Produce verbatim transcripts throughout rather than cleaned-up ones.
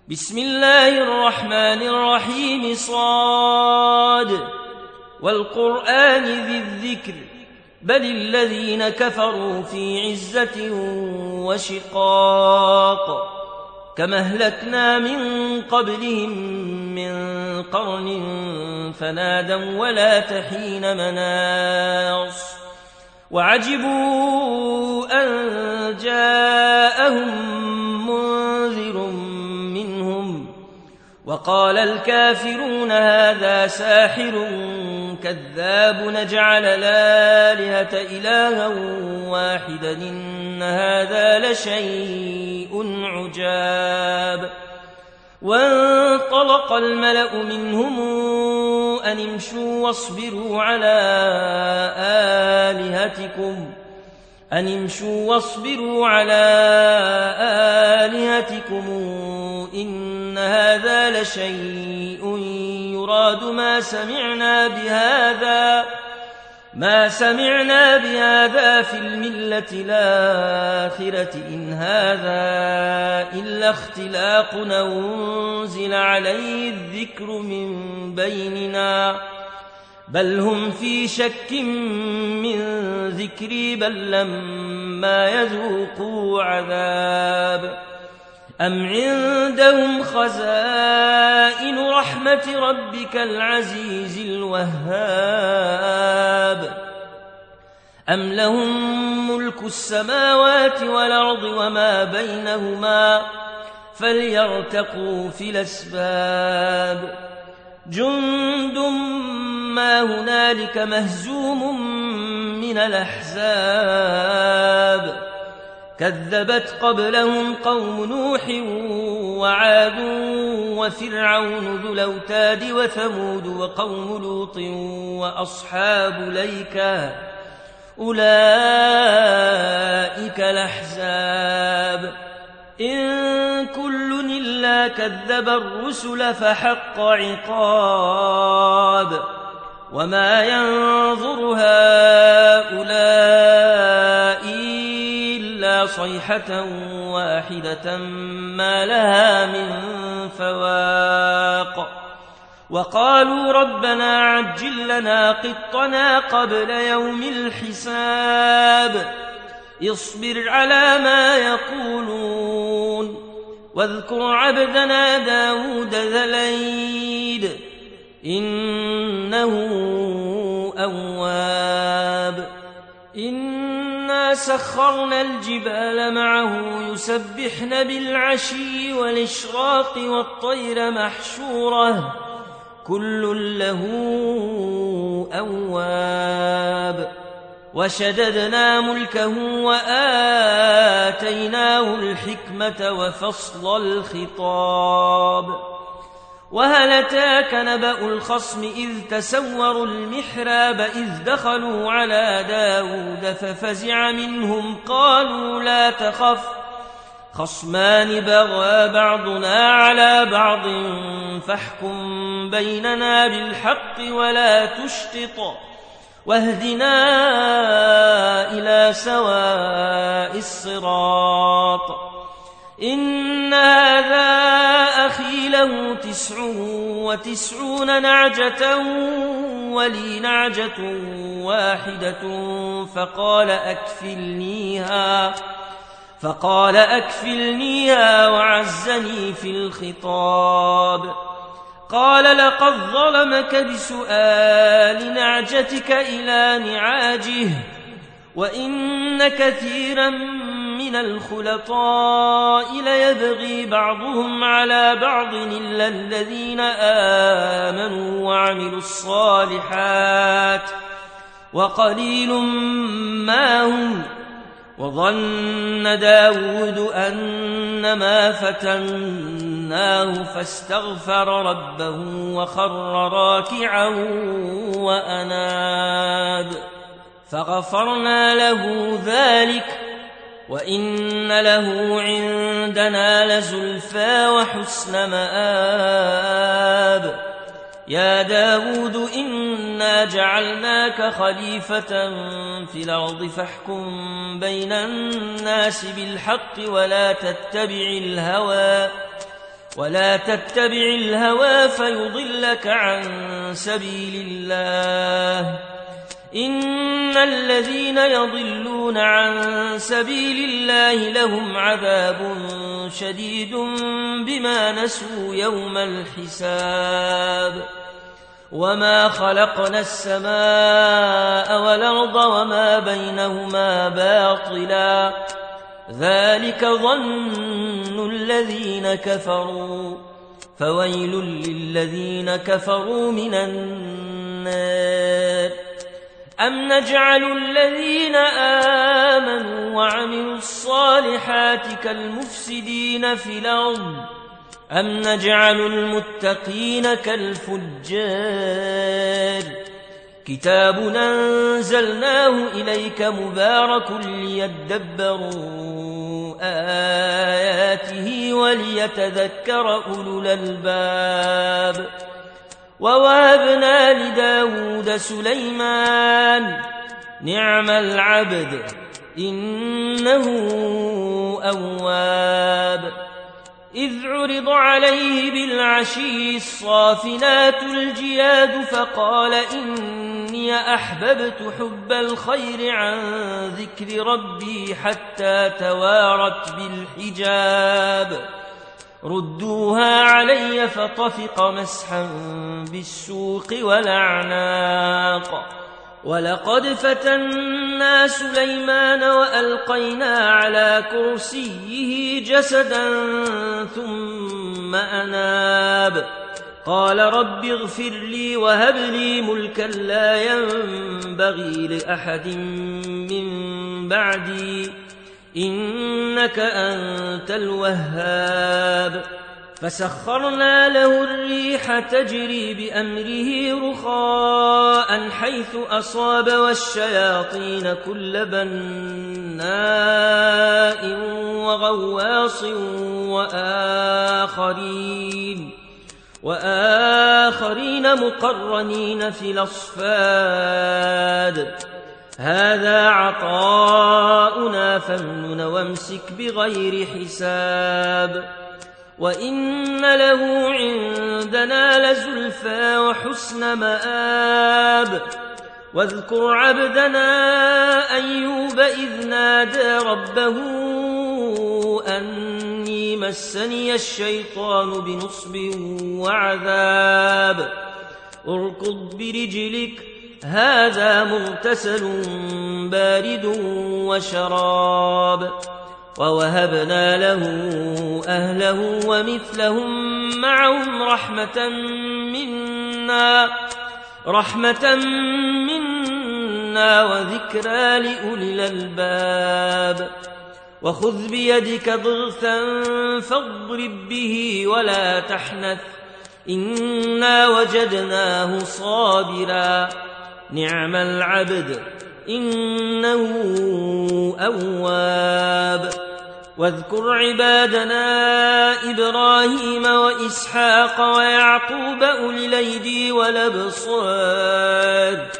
بسم الله الرحمن الرحيم صاد والقرآن ذي الذكر بل الذين كفروا في عزة وشقاق كما أهلكنا من قبلهم من قرن فنادوا ولا تحين مناص وعجبوا أن جاءهم منذر منهم وقال الكافرون هذا ساحر كذاب نجعل الآلهة إلها واحدا إن هذا لشيء عجاب وانطلق الملأ منهم أن امشوا واصبروا على آلهتكم أن امشوا واصبروا على آلهتكم إن هذا لشيء يراد ما سمعنا بهذا ما سمعنا بهذا في الملة الآخرة إن هذا إلا اختلاق أنزل عليه الذكر من بيننا بل هم في شك من ذكري بل لما يذوقوا عذاب أم عندهم خزائن رحمة ربك العزيز الوهاب أم لهم ملك السماوات والأرض وما بينهما فليرتقوا في الأسباب جند ما هنالك مهزوم من الأحزاب كذبت قبلهم قوم نوح وعاد وفرعون ذو الأوتاد وثمود وقوم لوط وأصحاب الأيكة أولئك الأحزاب إن كل إلا كذب الرسل فحق عقاب وما ينظر هؤلاء إلا صيحة واحدة ما لها من فواق وقالوا ربنا عجل لنا قطنا قبل يوم الحساب اصبر على ما يقولون واذكر عبدنا داود ذا الأيد إنه أواب إنا سخرنا الجبال معه يسبحن بالعشي والإشراق والطير محشورة كل له أواب وشددنا ملكه وآتيناه الحكمة وفصل الخطاب وهل أتاك نبأ الخصم إذ تسوروا المحراب إذ دخلوا على داود ففزع منهم قالوا لا تخف خصمان بغى بعضنا على بعض فاحكم بيننا بالحق ولا تشطط واهدنا إلى سواء الصراط إن هذا أخي له تسع وتسعون نعجة ولي نعجة واحدة فقال أكفلنيها فقال أكفلنيها وعزني في الخطاب قال لقد ظلمك بسؤال نعجتك إلى نعاجه وإن كثيرا من الخلطاء ليبغي بعضهم على بعض إلا الذين آمنوا وعملوا الصالحات وقليل ما هم وظن داود أنما فتناه فاستغفر ربه وخر راكعا وأناب فغفرنا له ذلك وإن له عندنا لزلفى وحسن مآب يا داود إنا جعلناك خليفة في الأرض فاحكم بين الناس بالحق ولا تتبع الهوى ولا تتبع الهوى فيضلك عن سبيل الله إن الذين يضلون عن سبيل الله لهم عذاب شديد بما نسوا يوم الحساب وما خلقنا السماء والأرض وما بينهما باطلا ذلك ظن الذين كفروا فويل للذين كفروا من النار أم نجعل الذين آمنوا وعملوا الصالحات كالمفسدين في الأرض أم نجعل المتقين كالفجار كتاب أنزلناه إليك مبارك ليدبروا آياته وليتذكر أولو الألباب ووهبنا لداود سليمان نعم العبد إنه أواب إذ عرض عليه بالعشي الصافنات الجياد فقال إني أحببت حب الخير عن ذكر ربي حتى توارت بالحجاب ردوها علي فطفق مسحا بالسوق والأعناق ولقد فتنا سليمان وألقينا على كرسيه جسدا ثم أناب قال رب اغفر لي وهب لي ملكا لا ينبغي لأحد من بعدي إنك أنت الوهاب فسخرنا له الريح تجري بأمره رخاء حيث أصاب والشياطين كل بناء وغواص وآخرين وآخرين مقرنين في الأصفاد هذا عطاؤنا فامنن وامسك بغير حساب وإن له عندنا لزلفى وحسن مآب واذكر عبدنا أيوب إذ نادى ربه أني مسني الشيطان بنصب وعذاب اركض برجلك هذا مغتسل بارد وشراب ووهبنا له أهله ومثلهم معهم رحمة منا رحمة منا وذكرى لأولي الألباب وخذ بيدك ضغثا فاضرب به ولا تحنث إنا وجدناه صابرا نعم العبد إنه أواب واذكر عبادنا إبراهيم وإسحاق ويعقوب أولي الأيدي والأبصار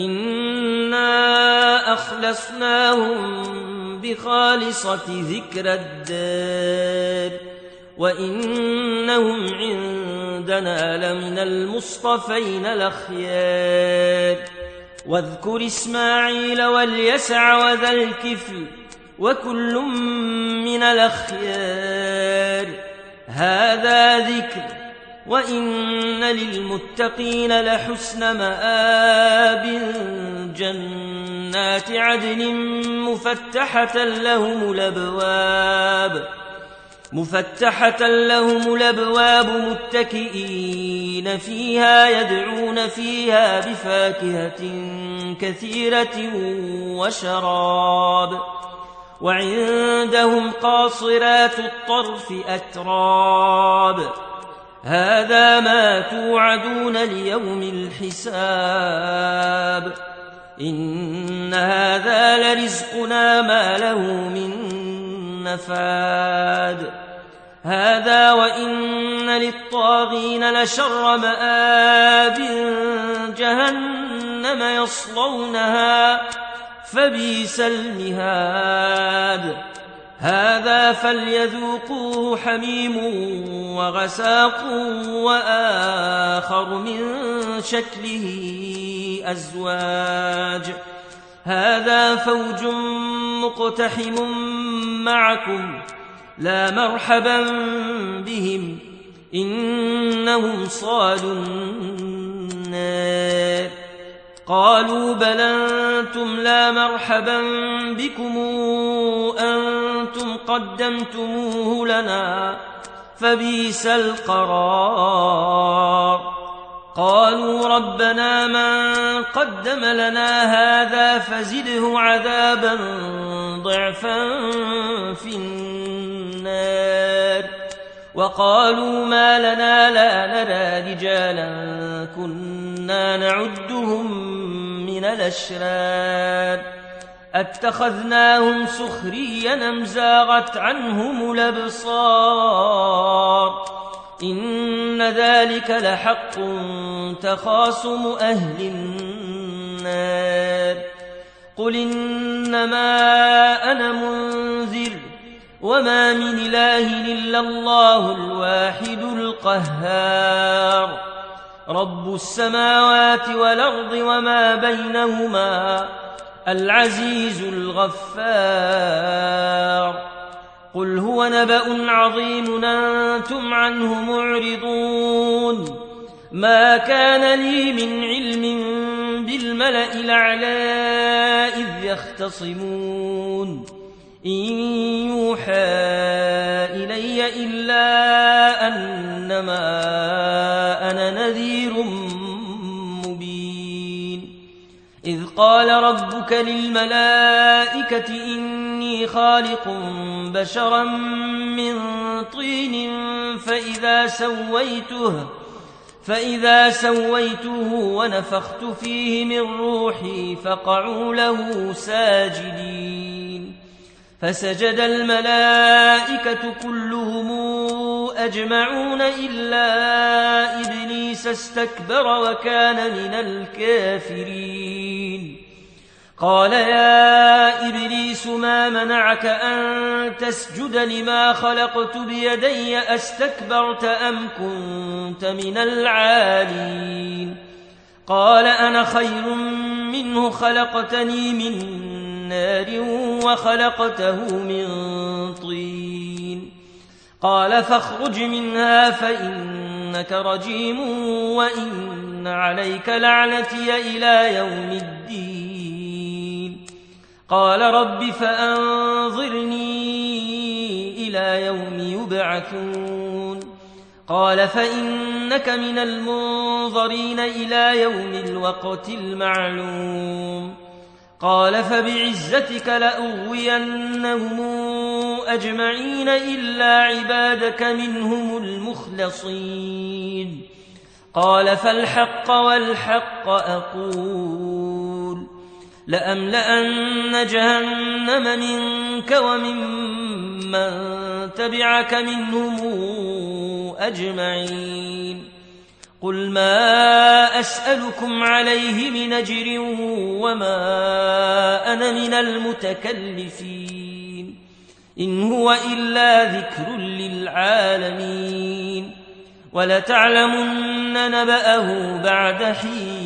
إنا أخلصناهم بخالصة ذكر الدار وإنهم عندنا لمن المصطفين الأخيار واذكر إسماعيل واليسع وذا الكفل وكل من الأخيار هذا ذكر وإن للمتقين لحسن مآب جنات عدن مفتحة لهم الأبواب مفتحة لهم الأبواب متكئين فيها يدعون فيها بفاكهة كثيرة وشراب وعندهم قاصرات الطرف أتراب هذا ما توعدون ليوم الحساب إن هذا لرزقنا ما له من نفاد هذا وإن للطاغين لشر مآب جهنم يصلونها فبئس المهاد هذا فليذوقوه حميم وغساق وآخر من شكله أزواج هذا فوج مقتحم معكم لا مرحبا بهم إنهم صالوا النار قالوا بل أنتم لا مرحبا بكم أنتم قدمتموه لنا فبئس القرار قالوا ربنا من قدم لنا هذا فزده عذابا ضعفا في النار وقالوا ما لنا لا نرى رجالا كنا نعدهم من الأشرار أتخذناهم سخريا أم زاغت عنهم الأبصار إن ذلك لحق تخاصم أهل النار قل إنما أنا منذر وما من إله إلا الله الواحد القهار رب السماوات والأرض وما بينهما العزيز الغفار قل هو نبأ عظيم أنتم عنه معرضون ما كان لي من علم بالملأ الأعلى إذ يختصمون إن يوحى إلي إلا أنما أنا نذير مبين إذ قال ربك للملائكة إني خالق بشرا من طين فإذا سويته فإذا سويته ونفخت فيه من روحي فقعوا له ساجدين فسجد الملائكة كلهم أجمعون إلا إبليس استكبر وكان من الكافرين قال يا إبليس ما منعك أن تسجد لما خلقت بيدي أستكبرت أم كنت من العالين قال أنا خير منه خلقتني من نار وخلقته من طين قال فاخرج منها فإنك رجيم وإن عليك لعنتي إلى يوم الدين قال رب فأنظرني إلى يوم يبعثون قال فإنك من المنظرين إلى يوم الوقت المعلوم قال فبعزتك لأغوينهم أجمعين إلا عبادك منهم المخلصين قال فالحق والحق أقول لأملأن جهنم منك وممن تبعك منهم أجمعين قل ما أسألكم عليه من أجر وما أنا من المتكلفين إن هو إلا ذكر للعالمين ولتعلمن نبأه بعد حين